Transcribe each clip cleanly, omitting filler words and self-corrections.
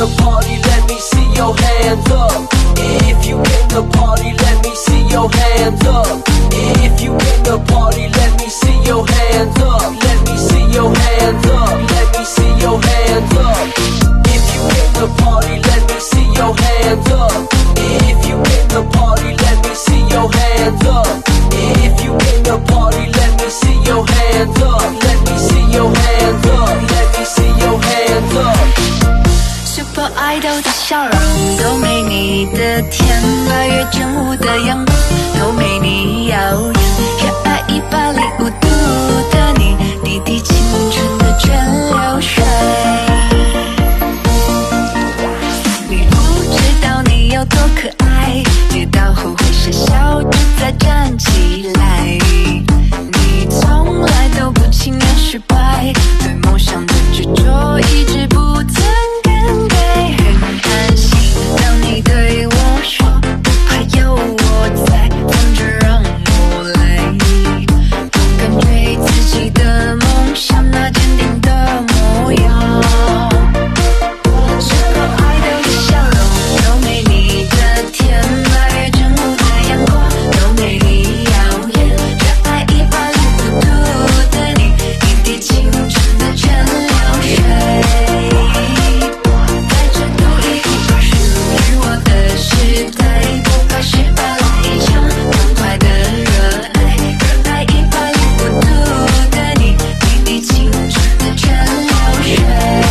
the party, let me see your hands up. If you in the party, let me see your hands up. If you in the party, let me see your hands up. Let me see your hands up. Let me see your hands up. If you in the party, let me see your hands up. If you in the party, let me see your hands up. If you in the party, let me see your hands up. Let me see your hands up. Let me see your hands up. Super Idol 的笑容都没你的甜，8月正午的阳光都没你耀眼，热爱105度的你，滴滴青春的蒸馏水。你不知道你有多可爱，跌倒后会傻笑着再站起来，你从来都不轻言失败，对梦想的执着一直不曾更改，很安心当你对我说不怕有我在，放着让我来，不敢对自己的梦想那坚定的模样。Super Idol 的笑容都没你的甜，8月正午的阳光都没你耀眼，热爱105度的你，滴滴青春的蒸馏水，带着独一无二属于我的时代，不怕失败来一场痛快的热爱，热爱105度的你，滴滴青春的蒸馏水，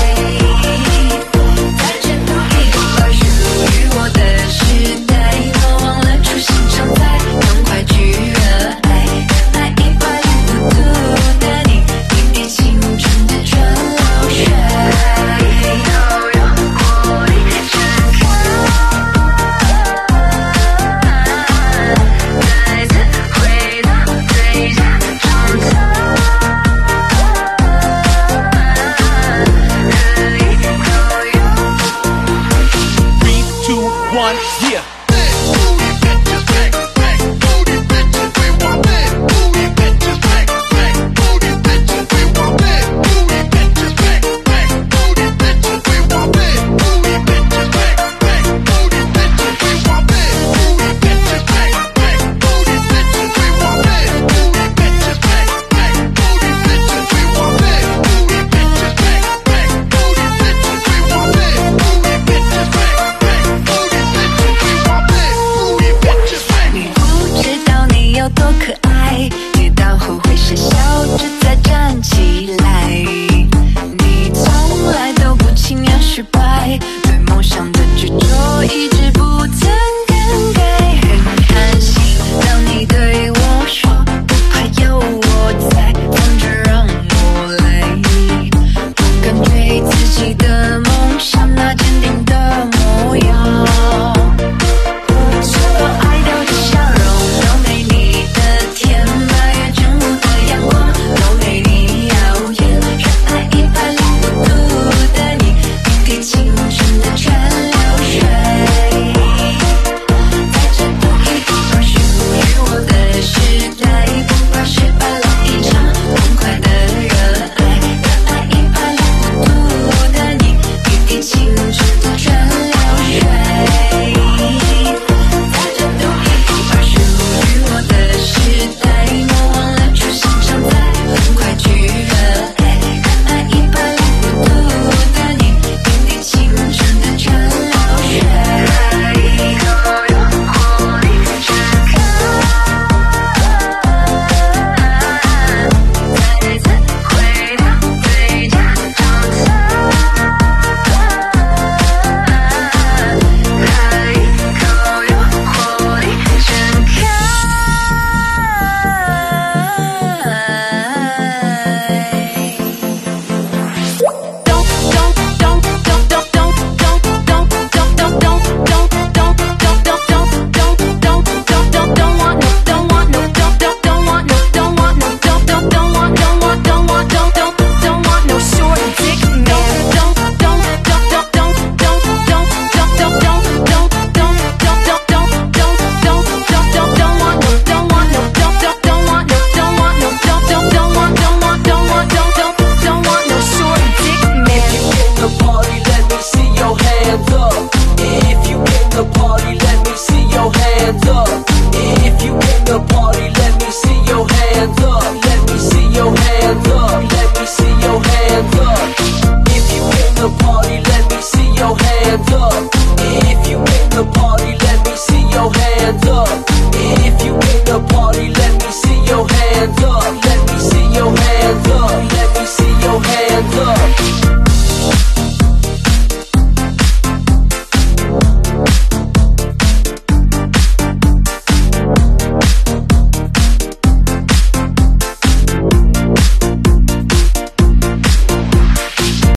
带着独一无二属于我的时代，莫忘了初心常在，痛快去热爱，热爱105度的你，滴滴青春的蒸馏水，都让活力绽开，再次回到最佳状态，可以够用。 3, 2, 1, yeah. 你不知道你有多可爱，跌倒后会傻笑着再站起来，你从来都不轻言失败，对梦想的执着一直不曾更改，很安心当你对我说不怕有我在，放着让我来，不敢对自己的梦